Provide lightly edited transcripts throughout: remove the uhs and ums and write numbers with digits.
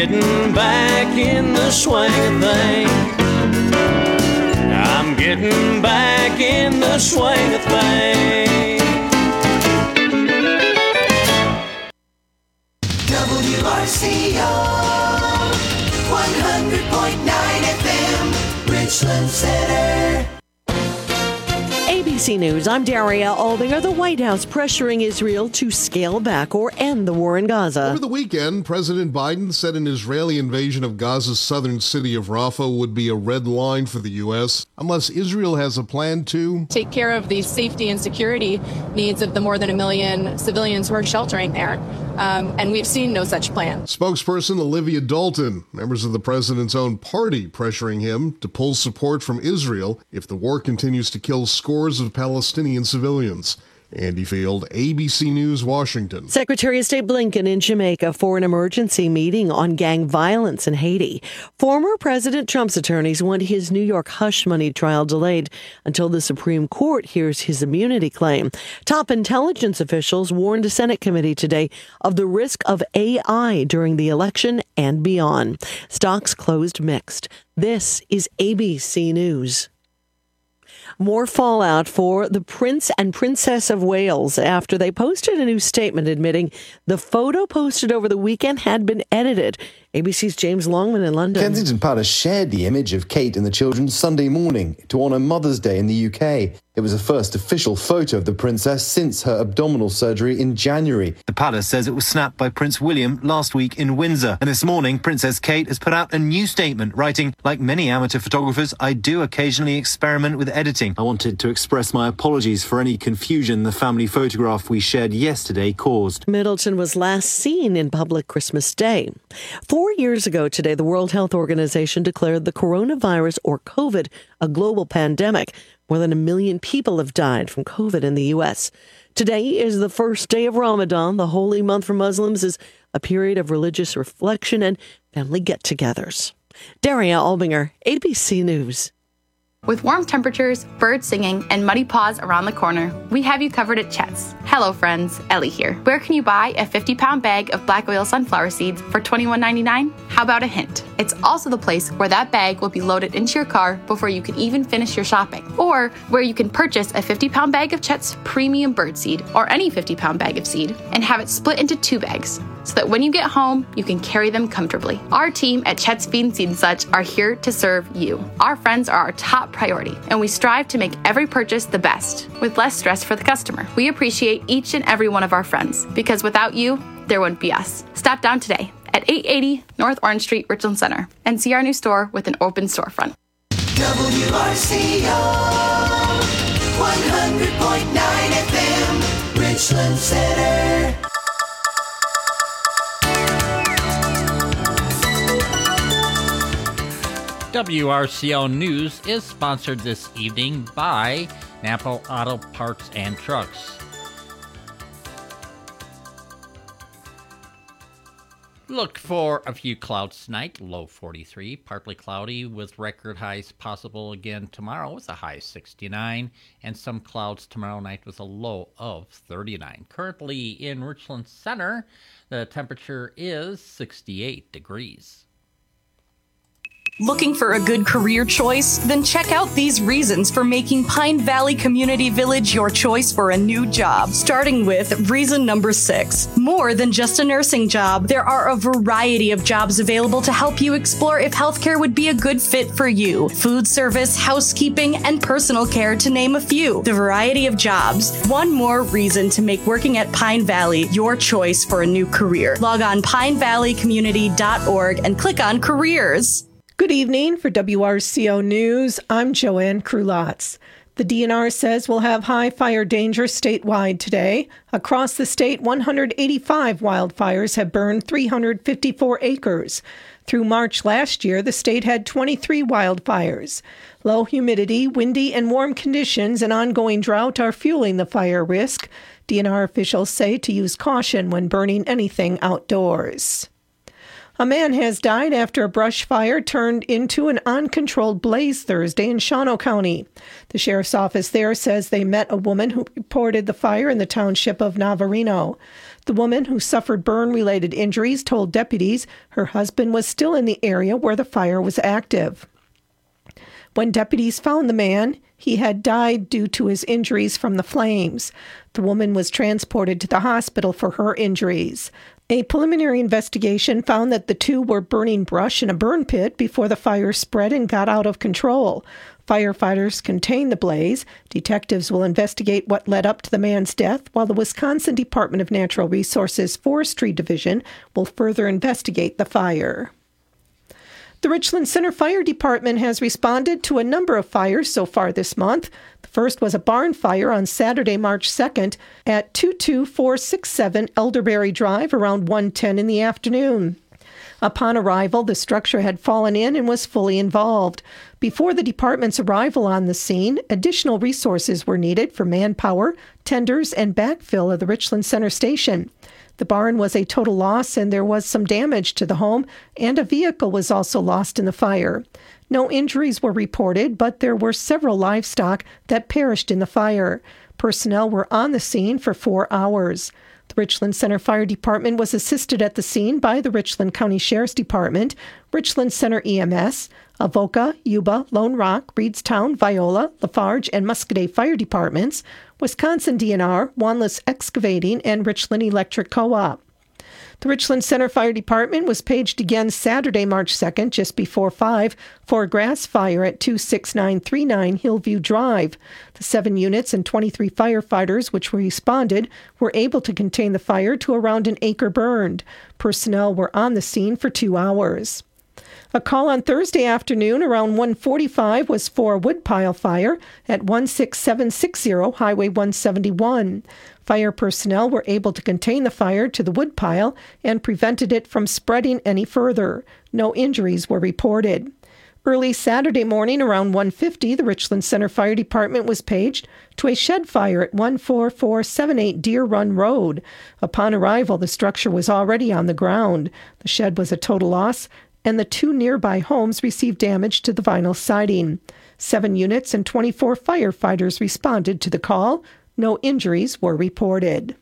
getting back in the swing of things. I'm getting back in the swing of things. WRCO 100.9 FM, Richland Center. ABC News, I'm Daria Aldinger. The White House pressuring Israel to scale back or end the war in Gaza. Over the weekend, President Biden said an Israeli invasion of Gaza's southern city of Rafah would be a red line for the U.S. unless Israel has a plan to take care of the safety and security needs of the more than 1 million civilians who are sheltering there. And we've seen no such plan. Spokesperson Olivia Dalton, members of the president's own party pressuring him to pull support from Israel if the war continues to kill scores of Palestinian civilians. Andy Field, ABC News, Washington. Secretary of State Blinken in Jamaica for an emergency meeting on gang violence in Haiti. Former President Trump's attorneys want his New York hush money trial delayed until the Supreme Court hears his immunity claim. Top intelligence officials warned a Senate committee today of the risk of AI during the election and beyond. Stocks closed mixed. This is ABC News. More fallout for the Prince and Princess of Wales after they posted a new statement admitting the photo posted over the weekend had been edited. ABC's James Longman in London. Kensington Palace shared the image of Kate and the children Sunday morning to honour Mother's Day in the UK. It was the first official photo of the princess since her abdominal surgery in January. The palace says it was snapped by Prince William last week in Windsor. And this morning, Princess Kate has put out a new statement writing, "Like many amateur photographers, I do occasionally experiment with editing. I wanted to express my apologies for any confusion the family photograph we shared yesterday caused." Middleton was last seen in public Christmas Day. 4 years ago today, the World Health Organization declared the coronavirus, or COVID, a global pandemic. More than 1 million people have died from COVID in the U.S. Today is the first day of Ramadan. The holy month for Muslims is a period of religious reflection and family get-togethers. Daria Albinger, ABC News. With warm temperatures, birds singing, and muddy paws around the corner, we have you covered at Chet's. Hello friends, Ellie here. Where can you buy a 50-pound bag of black oil sunflower seeds for $21.99? How about a hint? It's also the place where that bag will be loaded into your car before you can even finish your shopping. Or where you can purchase a 50-pound bag of Chet's premium birdseed, or any 50-pound bag of seed, and have it split into 2 bags, so that when you get home, you can carry them comfortably. Our team at Chet's Feed and Seed and Such are here to serve you. Our friends are our top priority, and we strive to make every purchase the best, with less stress for the customer. We appreciate each and every one of our friends, because without you, there wouldn't be us. Stop down today at 880 North Orange Street, Richland Center, and see our new store with an open storefront. WRCO 100.9 FM, Richland Center. WRCO News is sponsored this evening by Napa Auto Parts and Trucks. Look for a few clouds tonight, low 43, partly cloudy with record highs possible again tomorrow with a high 69, and some clouds tomorrow night with a low of 39. Currently in Richland Center, the temperature is 68 degrees. Looking for a good career choice? Then check out these reasons for making Pine Valley Community Village your choice for a new job. Starting with reason number 6. More than just a nursing job, there are a variety of jobs available to help you explore if healthcare would be a good fit for you. Food service, housekeeping, and personal care, to name a few. The variety of jobs. One more reason to make working at Pine Valley your choice for a new career. Log on pinevalleycommunity.org and click on careers. Good evening. For WRCO News, I'm Joanne Krulotz. The DNR says we'll have high fire danger statewide today. Across the state, 185 wildfires have burned 354 acres. Through March last year, the state had 23 wildfires. Low humidity, windy, and warm conditions and ongoing drought are fueling the fire risk. DNR officials say to use caution when burning anything outdoors. A man has died after a brush fire turned into an uncontrolled blaze Thursday in Shawano County. The sheriff's office there says they met a woman who reported the fire in the township of Navarino. The woman who suffered burn-related injuries told deputies her husband was still in the area where the fire was active. When deputies found the man, he had died due to his injuries from the flames. The woman was transported to the hospital for her injuries. A preliminary investigation found that the two were burning brush in a burn pit before the fire spread and got out of control. Firefighters contained the blaze. Detectives will investigate what led up to the man's death, while the Wisconsin Department of Natural Resources Forestry Division will further investigate the fire. The Richland Center Fire Department has responded to a number of fires so far this month. The first was a barn fire on Saturday, March 2nd at 22467 Elderberry Drive around 1:10 in the afternoon. Upon arrival, the structure had fallen in and was fully involved. Before the department's arrival on the scene, additional resources were needed for manpower, tenders, and backfill of the Richland Center Station. The barn was a total loss, and there was some damage to the home, and a vehicle was also lost in the fire. No injuries were reported, but there were several livestock that perished in the fire. Personnel were on the scene for 4 hours. The Richland Center Fire Department was assisted at the scene by the Richland County Sheriff's Department, Richland Center EMS, Avoca, Yuba, Lone Rock, Reedstown, Viola, Lafarge, and Muscoda Fire Departments, Wisconsin DNR, Wanless Excavating, and Richland Electric Co-op. The Richland Center Fire Department was paged again Saturday, March 2nd, just before 5, for a grass fire at 26939 Hillview Drive. The 7 units and 23 firefighters which responded were able to contain the fire to around an acre burned. Personnel were on the scene for 2 hours. A call on Thursday afternoon around 1:45 was for a woodpile fire at 16760 Highway 171. Fire personnel were able to contain the fire to the woodpile and prevented it from spreading any further. No injuries were reported. Early Saturday morning around 1:50, the Richland Center Fire Department was paged to a shed fire at 14478 Deer Run Road. Upon arrival, the structure was already on the ground. The shed was a total loss, and the 2 nearby homes received damage to the vinyl siding. 7 units and 24 firefighters responded to the call. No injuries were reported.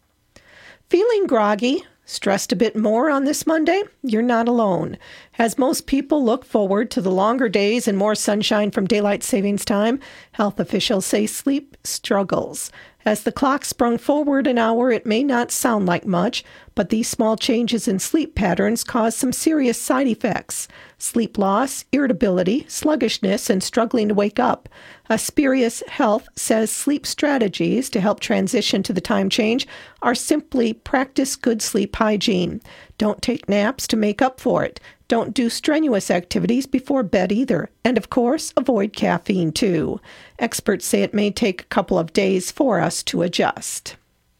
Feeling groggy? Stressed a bit more on this Monday? You're not alone. As most people look forward to the longer days and more sunshine from daylight savings time, health officials say sleep struggles. As the clock sprung forward an hour, it may not sound like much, but these small changes in sleep patterns cause some serious side effects. Sleep loss, irritability, sluggishness, and struggling to wake up. Asperius Health says sleep strategies to help transition to the time change are simply practice good sleep hygiene. Don't take naps to make up for it. Don't do strenuous activities before bed either. And of course, avoid caffeine too. Experts say it may take a couple of days for us to adjust.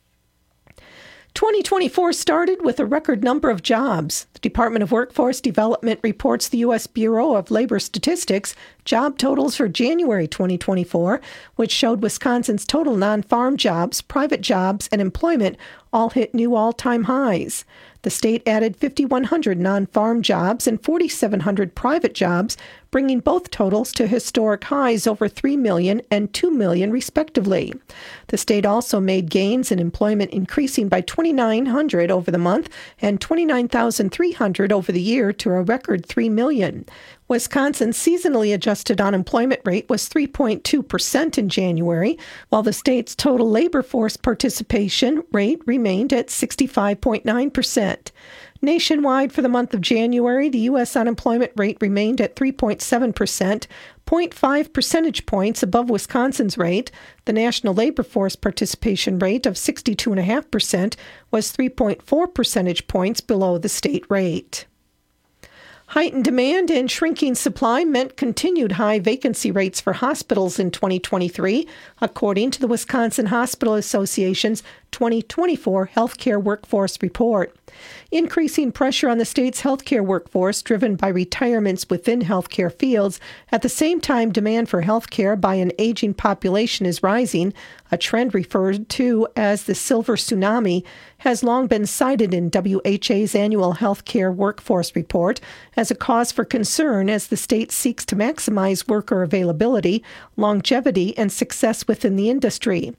2024 started with a record number of jobs. The Department of Workforce Development reports the U.S. Bureau of Labor Statistics job totals for January 2024, which showed Wisconsin's total non-farm jobs, private jobs, and employment all hit new all-time highs. The state added 5,100 non-farm jobs and 4,700 private jobs, bringing both totals to historic highs over 3 million and 2 million respectively. The state also made gains in employment, increasing by 2,900 over the month and 29,300 over the year to a record 3 million. Wisconsin's seasonally adjusted unemployment rate was 3.2% in January, while the state's total labor force participation rate remained at 65.9%. Nationwide, for the month of January, the U.S. unemployment rate remained at 3.7%, 0.5 percentage points above Wisconsin's rate. The national labor force participation rate of 62.5% was 3.4 percentage points below the state rate. Heightened demand and shrinking supply meant continued high vacancy rates for hospitals in 2023, according to the Wisconsin Hospital Association's 2024 Healthcare Workforce Report. Increasing pressure on the state's healthcare workforce, driven by retirements within healthcare fields. At the same time, demand for healthcare by an aging population is rising, a trend referred to as the Silver Tsunami, has long been cited in WHA's annual Healthcare Workforce Report as a cause for concern as the state seeks to maximize worker availability, longevity, and success within the industry.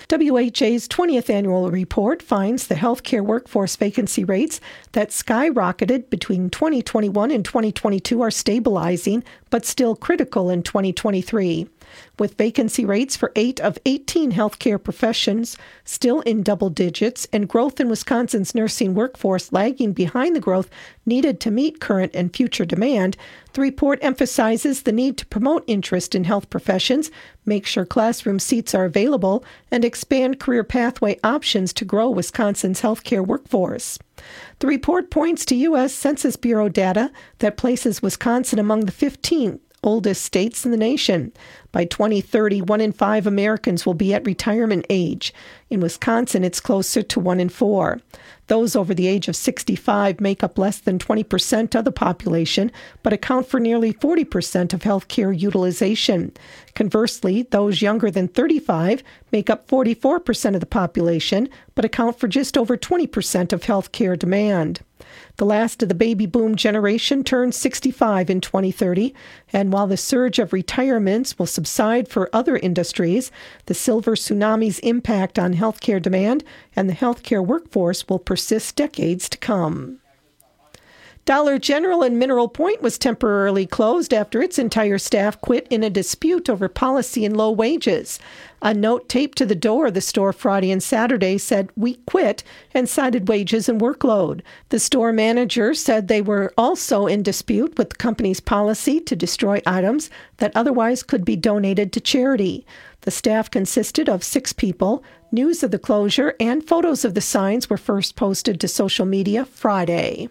WHA's 20th annual report finds the healthcare workforce vacancy rates that skyrocketed between 2021 and 2022 are stabilizing, but still critical in 2023. With vacancy rates for 8 of 18 healthcare professions still in double digits and growth in Wisconsin's nursing workforce lagging behind the growth needed to meet current and future demand, the report emphasizes the need to promote interest in health professions, make sure classroom seats are available, and expand career pathway options to grow Wisconsin's healthcare workforce. The report points to U.S. Census Bureau data that places Wisconsin among the 15 oldest states in the nation. By 2030, 1 in 5 Americans will be at retirement age. In Wisconsin, it's closer to 1 in 4. Those over the age of 65 make up less than 20% of the population, but account for nearly 40% of healthcare utilization. Conversely, those younger than 35 make up 44% of the population, but account for just over 20% of healthcare demand. The last of the baby boom generation turns 65 in 2030, and while the surge of retirements will subside for other industries, the silver tsunami's impact on healthcare demand and the healthcare workforce will persist decades to come. Dollar General in Mineral Point was temporarily closed after its entire staff quit in a dispute over policy and low wages. A note taped to the door of the store Friday and Saturday said, "We quit," and cited wages and workload. The store manager said they were also in dispute with the company's policy to destroy items that otherwise could be donated to charity. The staff consisted of 6 people. News of the closure and photos of the signs were first posted to social media Friday.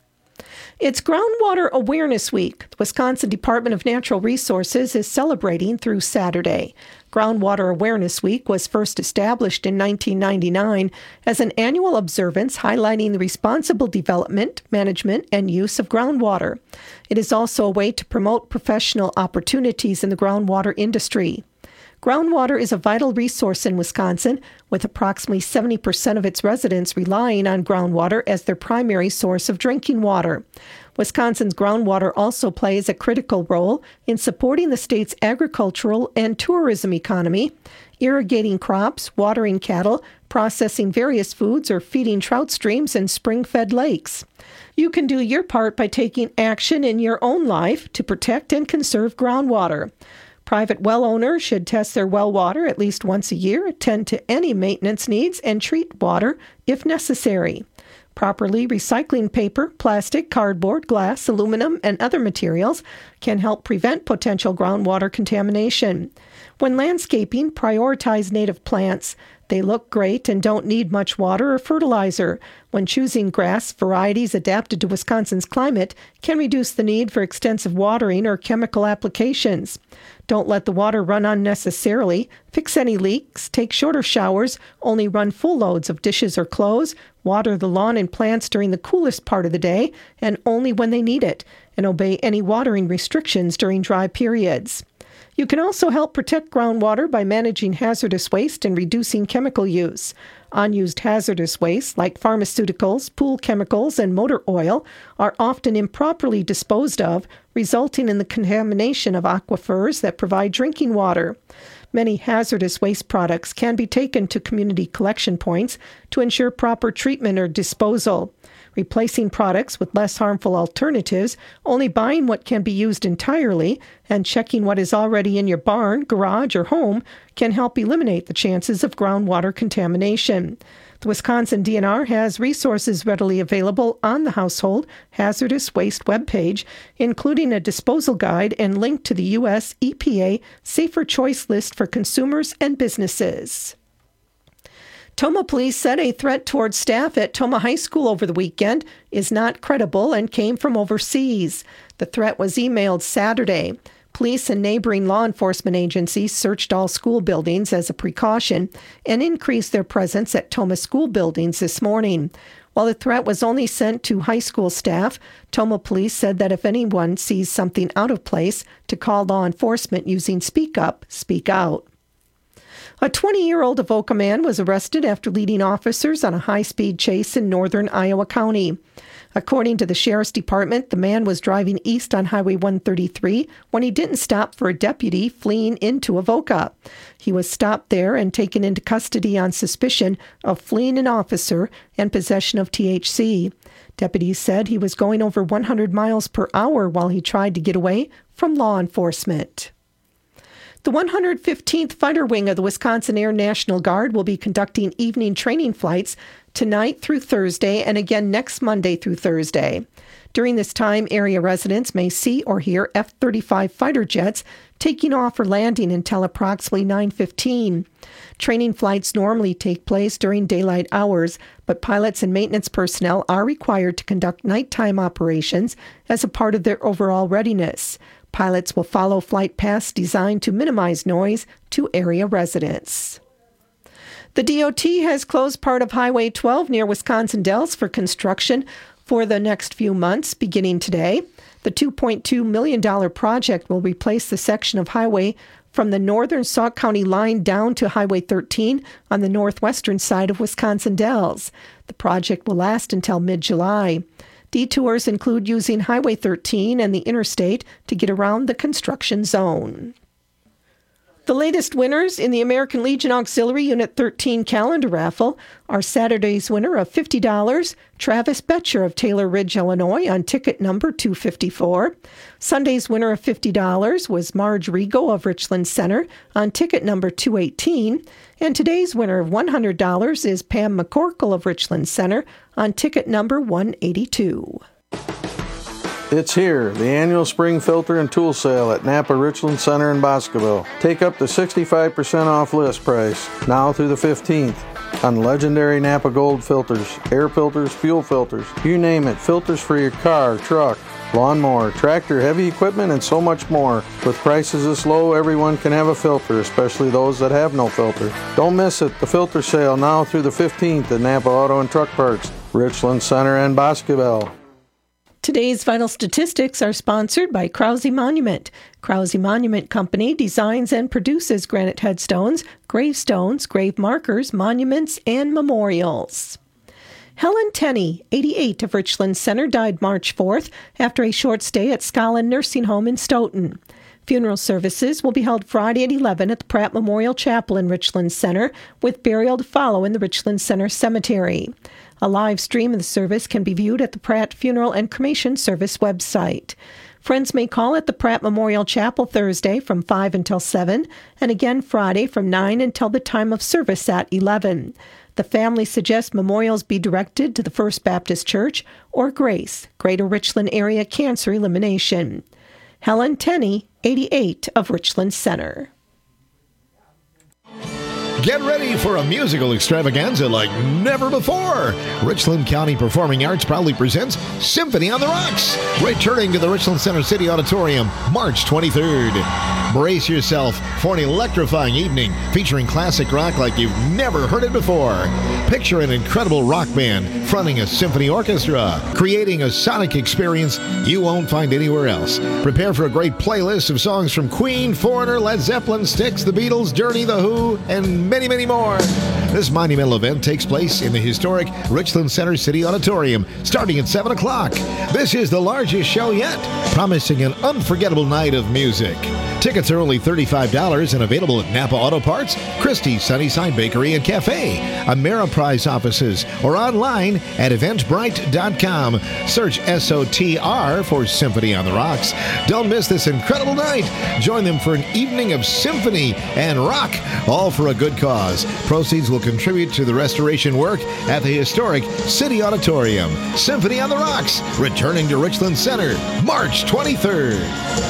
It's Groundwater Awareness Week. The Wisconsin Department of Natural Resources is celebrating through Saturday. Groundwater Awareness Week was first established in 1999 as an annual observance highlighting the responsible development, management, and use of groundwater. It is also a way to promote professional opportunities in the groundwater industry. Groundwater is a vital resource in Wisconsin, with approximately 70% of its residents relying on groundwater as their primary source of drinking water. Wisconsin's groundwater also plays a critical role in supporting the state's agricultural and tourism economy, irrigating crops, watering cattle, processing various foods, or feeding trout streams and spring-fed lakes. You can do your part by taking action in your own life to protect and conserve groundwater. Private well owners should test their well water at least once a year, attend to any maintenance needs, and treat water if necessary. Properly recycling paper, plastic, cardboard, glass, aluminum, and other materials can help prevent potential groundwater contamination. When landscaping, prioritize native plants. They look great and don't need much water or fertilizer. When choosing grass varieties adapted to Wisconsin's climate, can reduce the need for extensive watering or chemical applications. Don't let the water run unnecessarily. Fix any leaks, take shorter showers, only run full loads of dishes or clothes, water the lawn and plants during the coolest part of the day and only when they need it, and obey any watering restrictions during dry periods. You can also help protect groundwater by managing hazardous waste and reducing chemical use. Unused hazardous waste, like pharmaceuticals, pool chemicals, and motor oil, are often improperly disposed of, resulting in the contamination of aquifers that provide drinking water. Many hazardous waste products can be taken to community collection points to ensure proper treatment or disposal. Replacing products with less harmful alternatives, only buying what can be used entirely, and checking what is already in your barn, garage, or home can help eliminate the chances of groundwater contamination. The Wisconsin DNR has resources readily available on the Household Hazardous Waste webpage, including a disposal guide and link to the U.S. EPA Safer Choice list for consumers and businesses. Tomah police said a threat towards staff at Tomah High School over the weekend is not credible and came from overseas. The threat was emailed Saturday. Police and neighboring law enforcement agencies searched all school buildings as a precaution and increased their presence at Tomah school buildings this morning. While the threat was only sent to high school staff, Tomah police said that if anyone sees something out of place, to call law enforcement using Speak Up, Speak Out. A 20-year-old Avoca man was arrested after leading officers on a high-speed chase in northern Iowa County. According to the Sheriff's Department, the man was driving east on Highway 133 when he didn't stop for a deputy fleeing into Avoca. He was stopped there and taken into custody on suspicion of fleeing an officer and possession of THC. Deputies said he was going over 100 miles per hour while he tried to get away from law enforcement. The 115th Fighter Wing of the Wisconsin Air National Guard will be conducting evening training flights tonight through Thursday and again next Monday through Thursday. During this time, area residents may see or hear F-35 fighter jets taking off or landing until approximately 9:15. Training flights normally take place during daylight hours, but pilots and maintenance personnel are required to conduct nighttime operations as a part of their overall readiness. Pilots will follow flight paths designed to minimize noise to area residents. The DOT has closed part of Highway 12 near Wisconsin Dells for construction for the next few months, beginning today. The $2.2 million project will replace the section of highway from the northern Sauk County line down to Highway 13 on the northwestern side of Wisconsin Dells. The project will last until mid-July. Detours include using Highway 13 and the interstate to get around the construction zone. The latest winners in the American Legion Auxiliary Unit 13 calendar raffle are Saturday's winner of $50, Travis Betcher of Taylor Ridge, Illinois, on ticket number 254. Sunday's winner of $50 was Marge Rigo of Richland Center on ticket number 218. And today's winner of $100 is Pam McCorkle of Richland Center on ticket number 182. It's here, the annual spring filter and tool sale at Napa Richland Center in Boscoville. Take up to 65% off list price, now through the 15th, on legendary Napa Gold filters, air filters, fuel filters, you name it, filters for your car, truck, lawnmower, tractor, heavy equipment, and so much more. With prices this low, everyone can have a filter, especially those that have no filter. Don't miss it, the filter sale now through the 15th at Napa Auto and Truck Parts, Richland Center and Boscoville. Today's vital statistics are sponsored by Krause Monument. Krause Monument Company designs and produces granite headstones, gravestones, grave markers, monuments, and memorials. Helen Tenney, 88, of Richland Center, died March 4th after a short stay at Scotland Nursing Home in Stoughton. Funeral services will be held Friday at 11 at the Pratt Memorial Chapel in Richland Center, with burial to follow in the Richland Center Cemetery. A live stream of the service can be viewed at the Pratt Funeral and Cremation Service website. Friends may call at the Pratt Memorial Chapel Thursday from 5 until 7, and again Friday from 9 until the time of service at 11. The family suggests memorials be directed to the First Baptist Church or GRACE, Greater Richland Area Cancer Elimination. Helen Tenney, 88, of Richland Center. Get ready for a musical extravaganza like never before. Richland County Performing Arts proudly presents Symphony on the Rocks, returning to the Richland Center City Auditorium March 23rd. Brace yourself for an electrifying evening featuring classic rock like you've never heard it before. Picture an incredible rock band fronting a symphony orchestra, creating a sonic experience you won't find anywhere else. Prepare for a great playlist of songs from Queen, Foreigner, Led Zeppelin, Styx, The Beatles, Journey, The Who, and many, many more. This monumental event takes place in the historic Richland Center City Auditorium starting at 7 o'clock. This is the largest show yet, promising an unforgettable night of music. Tickets are only $35 and available at Napa Auto Parts, Christie's Sunnyside Bakery and Cafe, Ameriprise offices, or online at eventbrite.com. Search SOTR for Symphony on the Rocks. Don't miss this incredible night. Join them for an evening of symphony and rock, all for a good cause. Proceeds will contribute to the restoration work at the historic City Auditorium. Symphony on the Rocks, returning to Richland Center, March 23rd.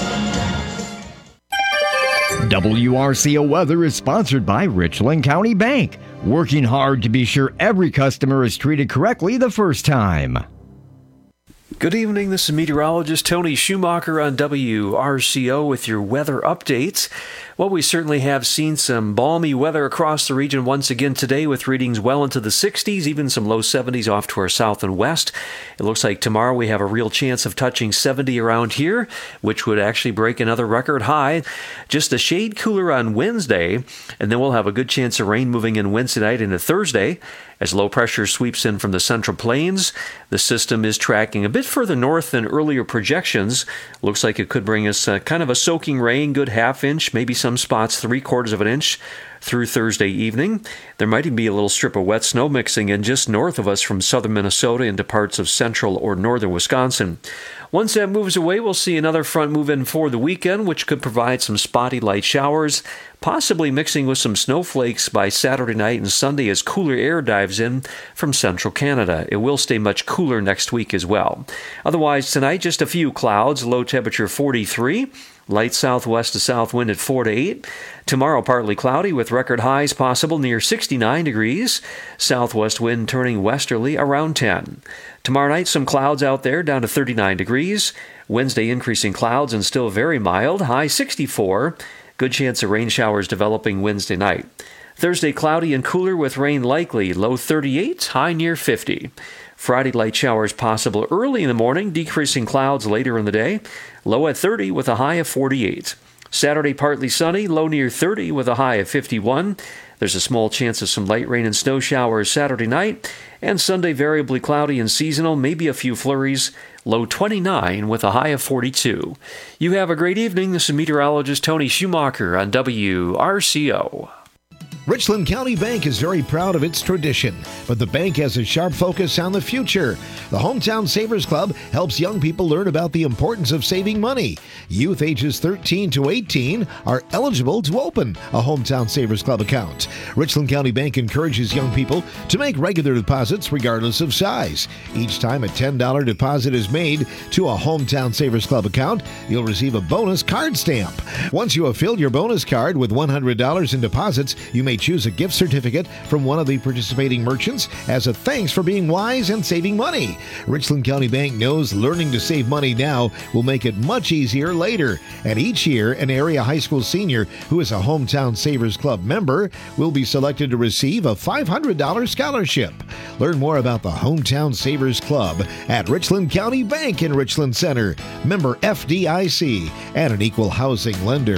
WRCO Weather is sponsored by Richland County Bank, working hard to be sure every customer is treated correctly the first time. Good evening, this is meteorologist Tony Schumacher on WRCO with your weather updates. Well, we certainly have seen some balmy weather across the region once again today, with readings well into the 60s, even some low 70s off to our south and west. It looks like tomorrow we have a real chance of touching 70 around here, which would actually break another record high. Just a shade cooler on Wednesday, and then we'll have a good chance of rain moving in Wednesday night into Thursday. As low pressure sweeps in from the Central Plains, the system is tracking a bit further north than earlier projections. Looks like it could bring us kind of a soaking rain, good half-inch, maybe some spots 3/4 of an inch through Thursday evening. There might even be a little strip of wet snow mixing in just north of us from southern Minnesota into parts of central or northern Wisconsin. Once that moves away, we'll see another front move in for the weekend, which could provide some spotty light showers, possibly mixing with some snowflakes by Saturday night and Sunday as cooler air dives in from central Canada. It will stay much cooler next week as well. Otherwise, tonight, just a few clouds, low temperature 43. Light southwest to south wind at 4 to 8. Tomorrow, partly cloudy with record highs possible near 69 degrees. Southwest wind turning westerly around 10. Tomorrow night, some clouds out there down to 39 degrees. Wednesday, increasing clouds and still very mild, high 64. Good chance of rain showers developing Wednesday night. Thursday, cloudy and cooler with rain likely, low 38, high near 50. Friday, light showers possible early in the morning, decreasing clouds later in the day, low at 30 with a high of 48. Saturday, partly sunny, low near 30 with a high of 51. There's a small chance of some light rain and snow showers Saturday night, and Sunday, variably cloudy and seasonal, maybe a few flurries, low 29 with a high of 42. You have a great evening. This is meteorologist Tony Schumacher on WRCO. Richland County Bank is very proud of its tradition, but the bank has a sharp focus on the future. The Hometown Savers Club helps young people learn about the importance of saving money. Youth ages 13 to 18 are eligible to open a Hometown Savers Club account. Richland County Bank encourages young people to make regular deposits regardless of size. Each time a $10 deposit is made to a Hometown Savers Club account, you'll receive a bonus card stamp. Once you have filled your bonus card with $100 in deposits, you may choose a gift certificate from one of the participating merchants as a thanks for being wise and saving money. Richland County Bank knows learning to save money now will make it much easier later. And each year, an area high school senior who is a Hometown Savers Club member will be selected to receive a $500 scholarship. Learn more about the Hometown Savers Club at Richland County Bank in Richland Center, member FDIC, and an equal housing lender.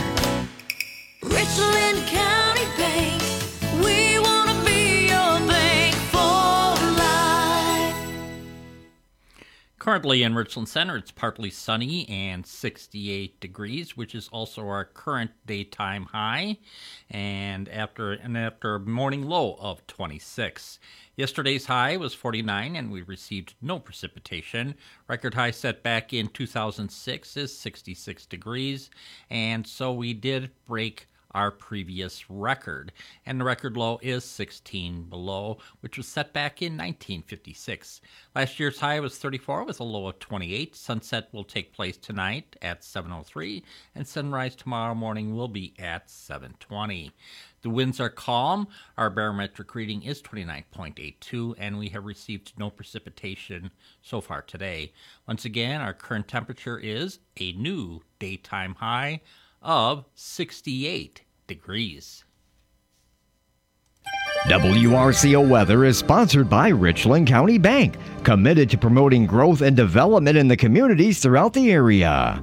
Richland County Bank, we want to be your bank for life. Currently in Richland Center, it's partly sunny and 68 degrees, which is also our current daytime high, and after a morning low of 26. Yesterday's high was 49, and we received no precipitation. Record high set back in 2006 is 66 degrees, and so we did break our previous record. And the record low is 16 below, which was set back in 1956. Last year's high was 34 with a low of 28. Sunset will take place tonight at 7:03, and sunrise tomorrow morning will be at 7:20. The winds are calm. Our barometric reading is 29.82, and we have received no precipitation so far today. Once again, our current temperature is a new daytime high of 68 degrees. WRCO Weather is sponsored by Richland County Bank, committed to promoting growth and development in the communities throughout the area.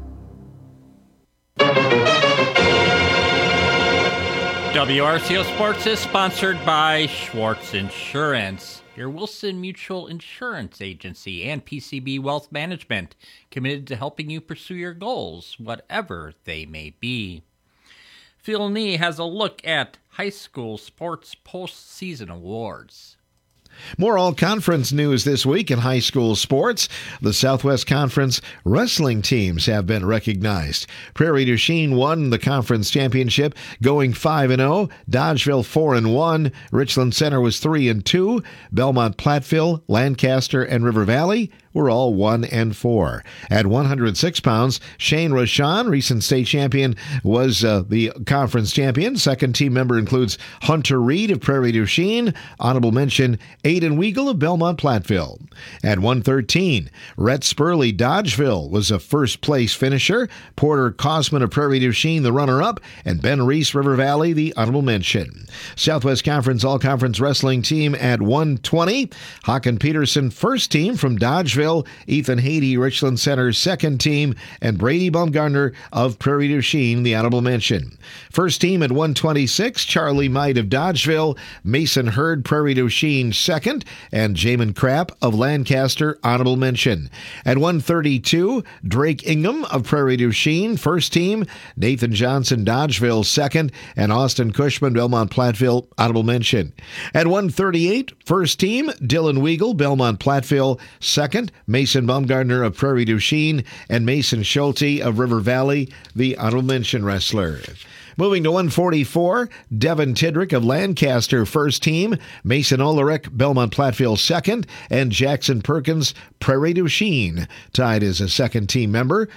WRCO Sports is sponsored by Schwartz Insurance, your Wilson Mutual Insurance Agency, and PCB Wealth Management, committed to helping you pursue your goals, whatever they may be. Phil Nee has a look at high school sports postseason awards. More all-conference news this week in high school sports. The Southwest Conference wrestling teams have been recognized. Prairie du Chien won the conference championship, going 5-0. Dodgeville 4-1. Richland Center was 3-2. Belmont Platteville, Lancaster, and River Valley were all 1-4. At 106 pounds, Shane Rashan, recent state champion, was the conference champion. Second team member includes Hunter Reed of Prairie du Chien. Honorable mention, Aiden Weagle of Belmont Platteville. At 113, Rhett Spurley Dodgeville was a first-place finisher. Porter Cosman of Prairie du Chien, the runner-up, and Ben Reese, River Valley, the honorable mention. Southwest Conference All-Conference Wrestling team at 120. Haken Peterson, first team from Dodgeville. Ethan Haiti, Richland Center, second team. And Brady Baumgartner of Prairie du Chien, the honorable mention. First team at 126, Charlie Might of Dodgeville. Mason Hurd, Prairie du Chien, second. And Jamin Krapp of Lancaster, honorable mention. At 132, Drake Ingham of Prairie du Chien, first team. Nathan Johnson, Dodgeville, second. And Austin Cushman, Belmont Platteville, honorable mention. At 138, first team, Dylan Weagle, Belmont Platteville, second. Mason Baumgartner of Prairie du Chien, and Mason Schulte of River Valley, the honorable mention wrestler. Moving to 144, Devin Tidrick of Lancaster, first team. Mason Olerek, Belmont Platteville, second. And Jackson Perkins, Prairie du Chien, tied as a second team member.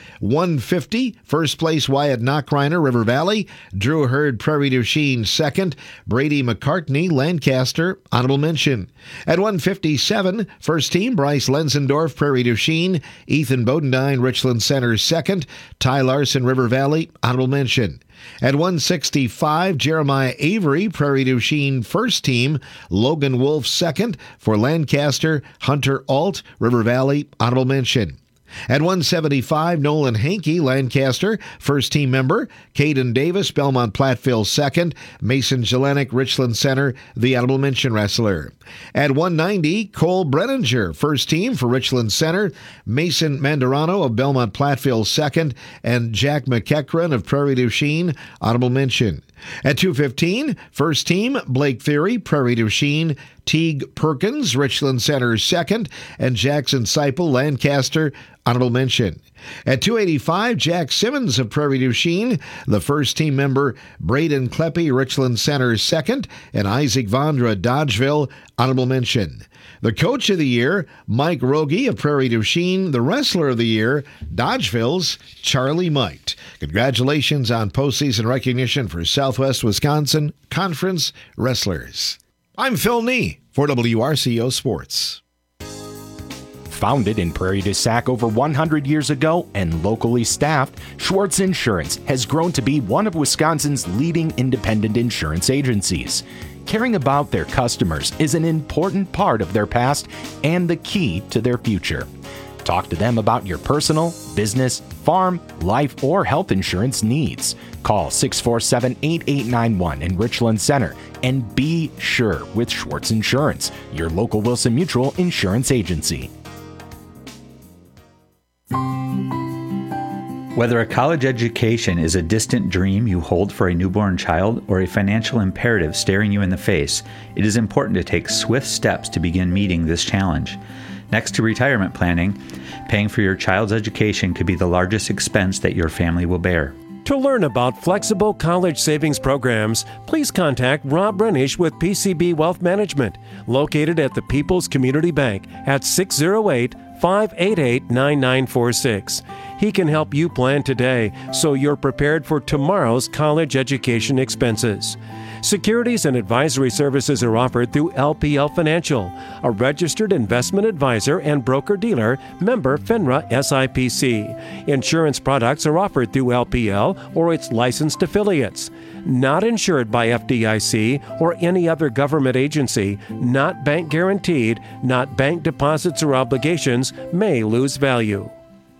150, first place, Wyatt Knockreiner, River Valley. Drew Hurd, Prairie du Chien, second. Brady McCartney, Lancaster, honorable mention. At 157, first team, Bryce Lenzendorf, Prairie du Chien. Ethan Bodendine, Richland Center, second. Ty Larson, River Valley, honorable mention. At 165, Jeremiah Avery, Prairie du Chien, first team. Logan Wolf, second. For Lancaster, Hunter Alt, River Valley, honorable mention. At 175, Nolan Hankey, Lancaster, first team member. Caden Davis, Belmont Platteville, second. Mason Jelenik, Richland Center, the honorable mention wrestler. At 190, Cole Brenninger, first team for Richland Center. Mason Mandarano of Belmont Platteville, second. And Jack McEachran of Prairie du Chien, honorable mention. At 215, first team, Blake Theory, Prairie du Chien. Teague Perkins, Richland Center, second. And Jackson Seipel, Lancaster, honorable mention. At 285, Jack Simmons of Prairie du Chien, the first team member. Braden Kleppe, Richland Center, second. And Isaac Vondra, Dodgeville, honorable mention. The coach of the year, Mike Rogie of Prairie du Chien. The wrestler of the year, Dodgeville's Charlie Might. Congratulations on postseason recognition for Southwest Wisconsin Conference wrestlers. I'm Phil Nee for WRCO Sports. Founded in Prairie du Sac over 100 years ago and locally staffed, Schwartz Insurance has grown to be one of Wisconsin's leading independent insurance agencies. Caring about their customers is an important part of their past and the key to their future. Talk to them about your personal, business, farm, life, or health insurance needs. Call 647-8891 in Richland Center and be sure with Schwartz Insurance, your local Wilson Mutual insurance agency. Whether a college education is a distant dream you hold for a newborn child or a financial imperative staring you in the face, it is important to take swift steps to begin meeting this challenge. Next to retirement planning, paying for your child's education could be the largest expense that your family will bear. To learn about flexible college savings programs, please contact Rob Brenish with PCB Wealth Management, located at the People's Community Bank at 608-588-9946. He can help you plan today so you're prepared for tomorrow's college education expenses. Securities and advisory services are offered through LPL Financial, a registered investment advisor and broker-dealer, member FINRA SIPC. Insurance products are offered through LPL or its licensed affiliates. Not insured by FDIC or any other government agency, not bank guaranteed, not bank deposits or obligations, may lose value.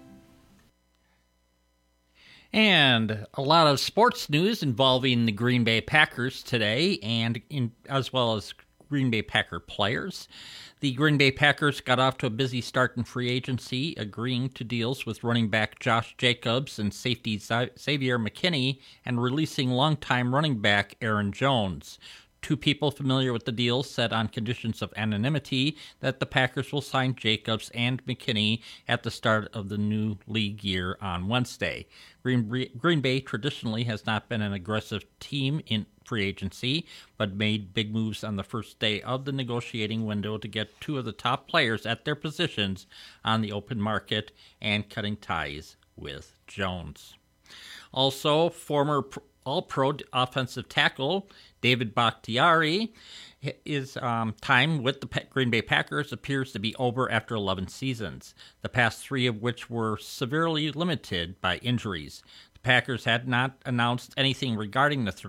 And a lot of sports news involving the Green Bay Packers today, and as well as Green Bay Packer players. The Green Bay Packers got off to a busy start in free agency, agreeing to deals with running back Josh Jacobs and safety Xavier McKinney, and releasing longtime running back Aaron Jones. Two people familiar with the deal said on conditions of anonymity that the Packers will sign Jacobs and McKinney at the start of the new league year on Wednesday. Green Bay traditionally has not been an aggressive team free agency, but made big moves on the first day of the negotiating window to get two of the top players at their positions on the open market and cutting ties with Jones. Also, former All-Pro offensive tackle David Bakhtiari, his time with the Green Bay Packers appears to be over after 11 seasons, the past 3 of which were severely limited by injuries. The Packers had not announced anything regarding the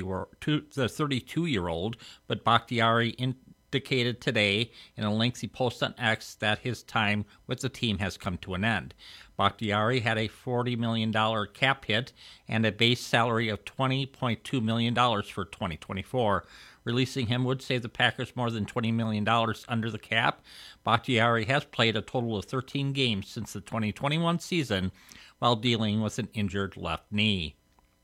32-year-old, but Bakhtiari indicated today in a lengthy post on X that his time with the team has come to an end. Bakhtiari had a $40 million cap hit and a base salary of $20.2 million for 2024. Releasing him would save the Packers more than $20 million under the cap. Bakhtiari has played a total of 13 games since the 2021 season while dealing with an injured left knee.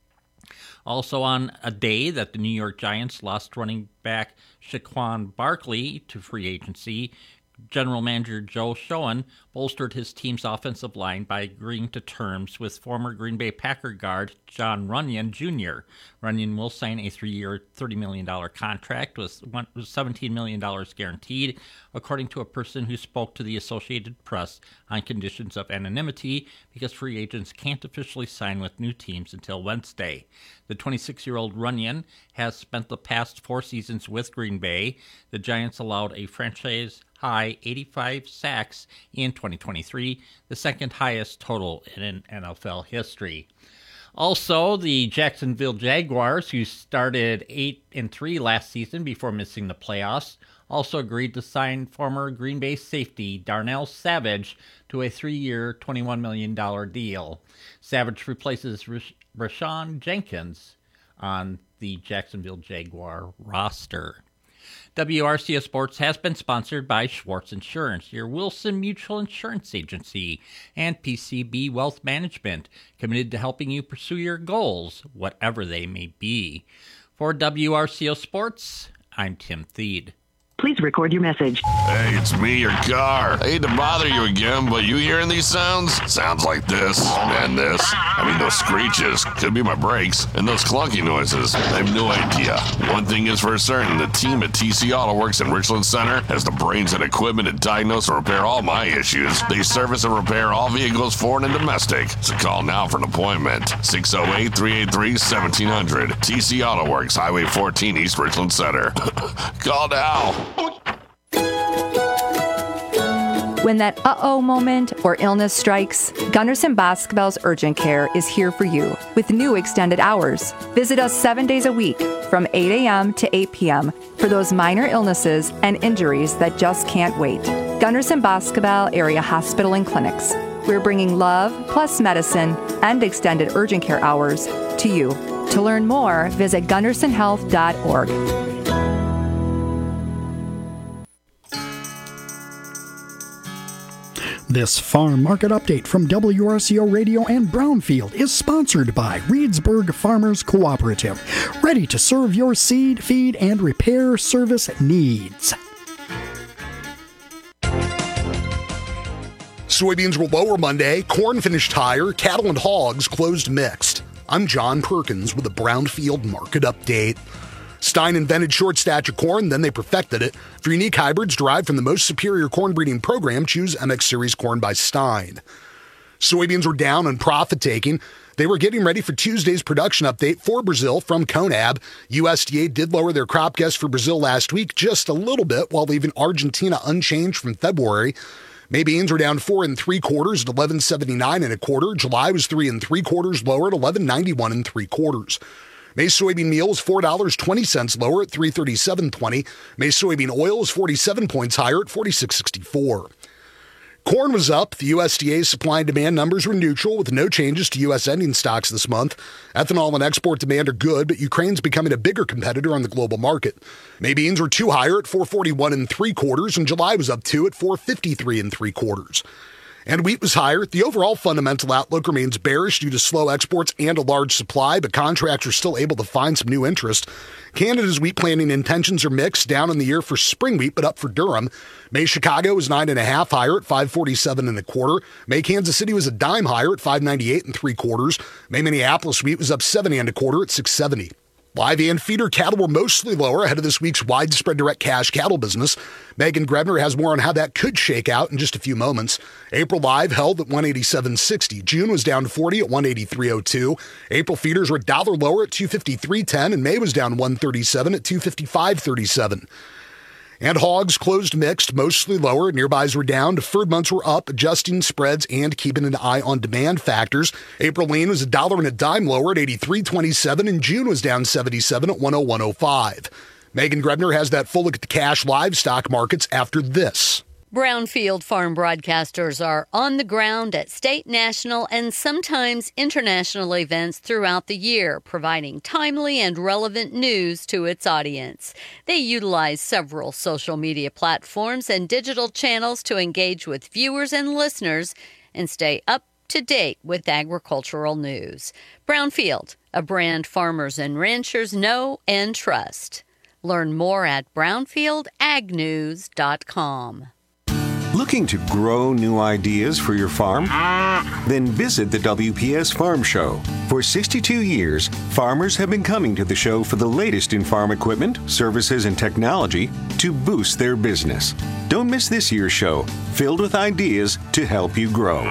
Also on a day that the New York Giants lost running back Saquon Barkley to free agency, General Manager Joe Schoen bolstered his team's offensive line by agreeing to terms with former Green Bay Packer guard Jon Runyan Jr. Runyan will sign a 3-year, $30 million contract with $17 million guaranteed, according to a person who spoke to the Associated Press on conditions of anonymity because free agents can't officially sign with new teams until Wednesday. The 26-year-old Runyan has spent the past 4 seasons with Green Bay. The Giants allowed a franchise-high 85 sacks in 2023, the second highest total in NFL history. Also, the Jacksonville Jaguars, who started 8-3 last season before missing the playoffs, also agreed to sign former Green Bay safety Darnell Savage to a 3-year, $21 million deal. Savage replaces Rashawn Jenkins on the Jacksonville Jaguar roster. WRCO Sports has been sponsored by Schwartz Insurance, your Wilson Mutual Insurance Agency, and PCB Wealth Management, committed to helping you pursue your goals, whatever they may be. For WRCO Sports, I'm Tim Thede. Please record your message. Hey, it's me, your car. I hate to bother you again, but you hearing these sounds? Sounds like this and this. I mean, those screeches. Could be my brakes. And those clunky noises. I have no idea. One thing is for certain, the team at TC Auto Works in Richland Center has the brains and equipment to diagnose and repair all my issues. They service and repair all vehicles, foreign and domestic. So call now for an appointment. 608-383-1700. TC Auto Works, Highway 14, East Richland Center. Call now. When that uh-oh moment or illness strikes, Gunderson Basketball's Urgent Care is here for you with new extended hours. Visit us 7 days a week from 8 a.m. to 8 p.m. for those minor illnesses and injuries that just can't wait. Gunderson Basketball Area Hospital and Clinics. We're bringing love plus medicine and extended urgent care hours to you. To learn more, visit gundersonhealth.org. This farm market update from WRCO Radio and Brownfield is sponsored by Reedsburg Farmers Cooperative, ready to serve your seed, feed, and repair service needs. Soybeans were lower Monday, corn finished higher, cattle and hogs closed mixed. I'm John Perkins with a Brownfield market update. Stein invented short stature corn, then they perfected it. For unique hybrids derived from the most superior corn breeding program, choose MX Series corn by Stein. Soybeans were down on profit taking. They were getting ready for Tuesday's production update for Brazil from CONAB. USDA did lower their crop guess for Brazil last week just a little bit, while leaving Argentina unchanged from February. May beans were down 4 3/4 at 11.79 1/4. July was 3 3/4 lower at 11.91 3/4. May soybean meal is $4.20 lower at $337.20. May soybean oil is 47 points higher at $46.64. Corn was up. The USDA's supply and demand numbers were neutral with no changes to U.S. ending stocks this month. Ethanol and export demand are good, but Ukraine's becoming a bigger competitor on the global market. May beans were 2 higher at 441 3/4, and July was up 2 at 453 3/4. And wheat was higher. The overall fundamental outlook remains bearish due to slow exports and a large supply, but contractors are still able to find some new interest. Canada's wheat planting intentions are mixed, down in the year for spring wheat, but up for Durham. May Chicago was 9.5 higher at 547 1/4. May Kansas City was a dime higher at 598 3/4. May Minneapolis wheat was up 70 1/4 at 670. Live and feeder cattle were mostly lower ahead of this week's widespread direct cash cattle business. Megan Grebner has more on how that could shake out in just a few moments. April live held at 187.60. June was down 40 at 183.02. April feeders were $1 lower at 253.10, and May was down 137 at 255.37. And hogs closed mixed, mostly lower. Nearbys were down. Deferred months were up, adjusting spreads and keeping an eye on demand factors. April lean was $1.10 lower at 83.27, and June was down 77 at 101.05. Megan Grebner has that full look at the cash livestock markets after this. Brownfield farm broadcasters are on the ground at state, national, and sometimes international events throughout the year, providing timely and relevant news to its audience. They utilize several social media platforms and digital channels to engage with viewers and listeners and stay up to date with agricultural news. Brownfield, a brand farmers and ranchers know and trust. Learn more at brownfieldagnews.com. Looking to grow new ideas for your farm? Then visit the WPS Farm Show. For 62 years, farmers have been coming to the show for the latest in farm equipment, services, and technology to boost their business. Don't miss this year's show, filled with ideas to help you grow.